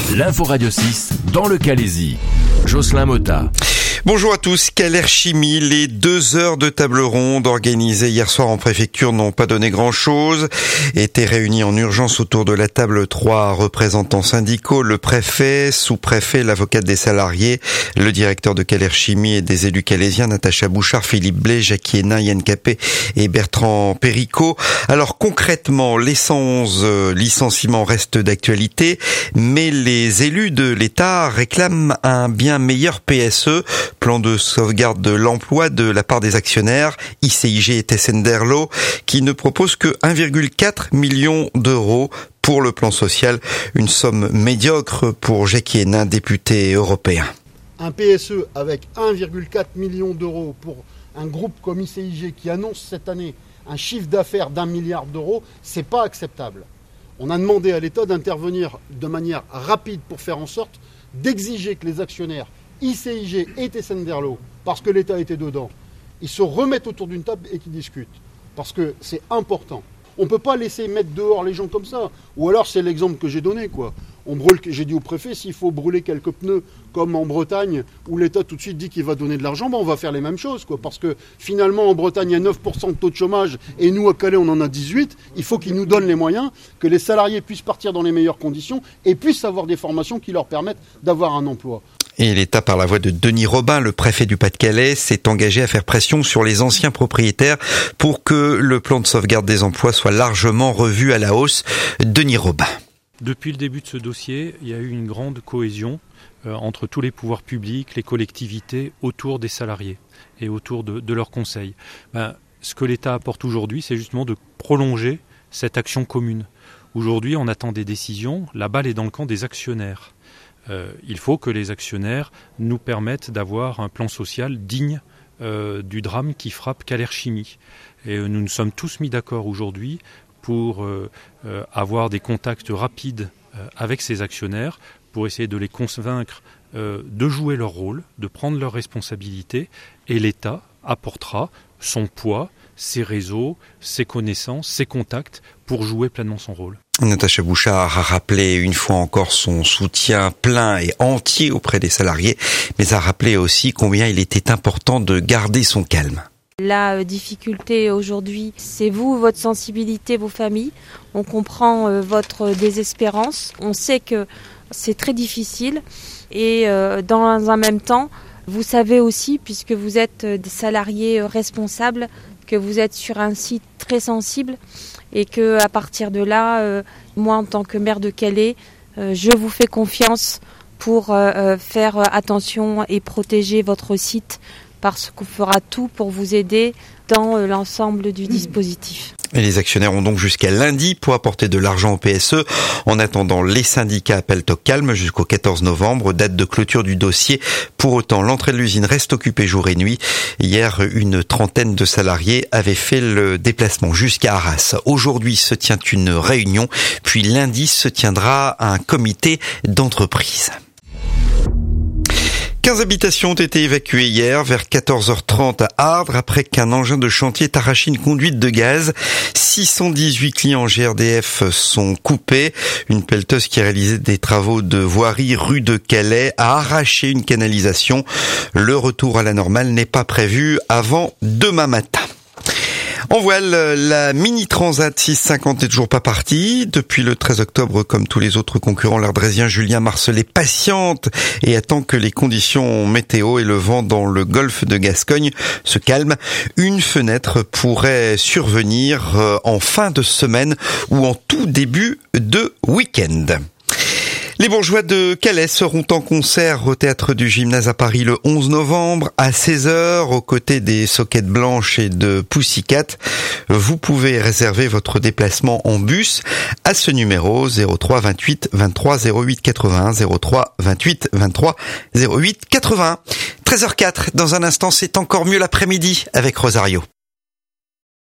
L'info Radio 6 dans le Calaisis. Jocelyn Motta. Bonjour à tous, Calais Chimie, les 2 heures de table ronde organisées hier soir en préfecture n'ont pas donné grand-chose. Étaient réunis en urgence autour de la table 3 représentants syndicaux, le préfet, sous-préfet, l'avocate des salariés, le directeur de Calais Chimie et des élus calaisiens, Natacha Bouchard, Philippe Blais, Jackie Hénin, Yann Capet et Bertrand Péricot. Alors concrètement, les 111 licenciements restent d'actualité, mais les élus de l'État réclament un bien meilleur PSE, plan de sauvegarde de l'emploi de la part des actionnaires, ICIG et Tessenderlo, qui ne propose que 1,4 million d'euros pour le plan social, une somme médiocre pour Jackie Hénin, député européen. Un PSE avec 1,4 million d'euros pour un groupe comme ICIG qui annonce cette année un chiffre d'affaires d'1 milliard d'euros, c'est pas acceptable. On a demandé à l'État d'intervenir de manière rapide pour faire en sorte d'exiger que les actionnaires ICIG et Tessenderlo, parce que l'État était dedans, ils se remettent autour d'une table et qu'ils discutent. Parce que c'est important. On ne peut pas laisser mettre dehors les gens comme ça. Ou alors c'est l'exemple que j'ai donné, quoi. On brûle, j'ai dit au préfet, s'il faut brûler quelques pneus, comme en Bretagne, où l'État tout de suite dit qu'il va donner de l'argent, on va faire les mêmes choses, quoi. Parce que finalement, en Bretagne, il y a 9% de taux de chômage, et nous, à Calais, on en a 18. Il faut qu'ils nous donnent les moyens, que les salariés puissent partir dans les meilleures conditions, et puissent avoir des formations qui leur permettent d'avoir un emploi. Et l'État, par la voix de Denis Robin, le préfet du Pas-de-Calais, s'est engagé à faire pression sur les anciens propriétaires pour que le plan de sauvegarde des emplois soit largement revu à la hausse. Denis Robin. Depuis le début de ce dossier, il y a eu une grande cohésion entre tous les pouvoirs publics, les collectivités, autour des salariés et autour de leurs conseils. Ce que l'État apporte aujourd'hui, c'est justement de prolonger cette action commune. Aujourd'hui, on attend des décisions. La balle est dans le camp des actionnaires. Il faut que les actionnaires nous permettent d'avoir un plan social digne du drame qui frappe Calais Chimie. Et nous nous sommes tous mis d'accord aujourd'hui pour avoir des contacts rapides avec ces actionnaires, pour essayer de les convaincre de jouer leur rôle, de prendre leurs responsabilités, et l'État apportera son poids, ses réseaux, ses connaissances, ses contacts pour jouer pleinement son rôle. Natacha Bouchard a rappelé une fois encore son soutien plein et entier auprès des salariés, mais a rappelé aussi combien il était important de garder son calme. La difficulté aujourd'hui, c'est vous, votre sensibilité, vos familles. On comprend votre désespérance. On sait que c'est très difficile et dans un même temps, vous savez aussi, puisque vous êtes des salariés responsables, que vous êtes sur un site très sensible et que à partir de là, moi en tant que maire de Calais, je vous fais confiance pour faire attention et protéger votre site, parce qu'on fera tout pour vous aider dans l'ensemble du dispositif. Et les actionnaires ont donc jusqu'à lundi pour apporter de l'argent au PSE. En attendant, les syndicats appellent au calme jusqu'au 14 novembre, date de clôture du dossier. Pour autant, l'entrée de l'usine reste occupée jour et nuit. Hier, une trentaine de salariés avaient fait le déplacement jusqu'à Arras. Aujourd'hui se tient une réunion, puis lundi se tiendra un comité d'entreprise. 15 habitations ont été évacuées hier vers 14h30 à Ardres après qu'un engin de chantier ait arraché une conduite de gaz. 618 clients GRDF sont coupés. Une pelleteuse qui réalisait des travaux de voirie rue de Calais a arraché une canalisation. Le retour à la normale n'est pas prévu avant demain matin. En voile, la Mini Transat 650 n'est toujours pas partie. Depuis le 13 octobre, comme tous les autres concurrents, l'Ardrésien Julien Marcellet patiente et attend que les conditions météo et le vent dans le golfe de Gascogne se calment. Une fenêtre pourrait survenir en fin de semaine ou en tout début de week-end. Les bourgeois de Calais seront en concert au Théâtre du Gymnase à Paris le 11 novembre à 16h aux côtés des Soquettes Blanches et de Pussycat. Vous pouvez réserver votre déplacement en bus à ce numéro 03 28 23 08 81 03 28 23 08 81. 13h04, dans un instant, c'est encore mieux l'après-midi avec Rosario.